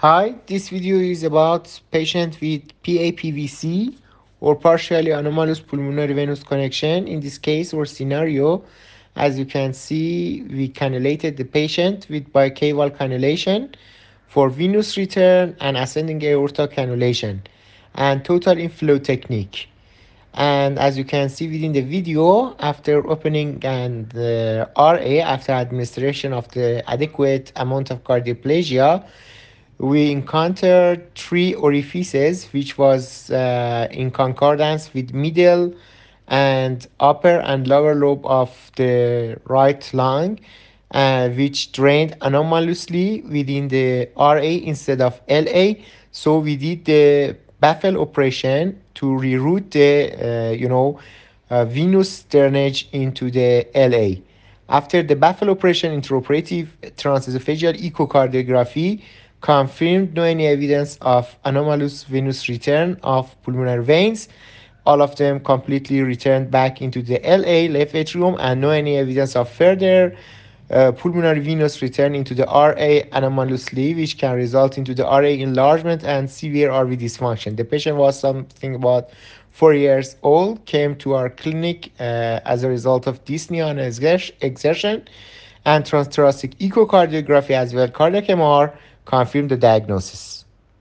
Hi, this video is about patient with PAPVC or partially anomalous pulmonary venous connection. In this case or scenario, as you can see, we cannulated the patient with bicaval cannulation for venous return and ascending aorta cannulation and total inflow technique. And as you can see within the video, after opening and RA, after administration of the adequate amount of cardioplasia, we encountered three orifices which was in concordance with middle and upper and lower lobe of the right lung, which drained anomalously within the RA instead of LA. So we did the baffle operation to reroute the venous drainage into the LA. After the baffle operation, intraoperative transesophageal echocardiography confirmed no any evidence of anomalous venous return of pulmonary veins. All of them completely returned back into the LA, left atrium, and no any evidence of further pulmonary venous return into the RA anomalously, which can result into the RA enlargement and severe RV dysfunction. The patient was something about 4 years old, came to our clinic as a result of dyspnea and exertion, and transthoracic echocardiography as well cardiac MR confirmed the diagnosis.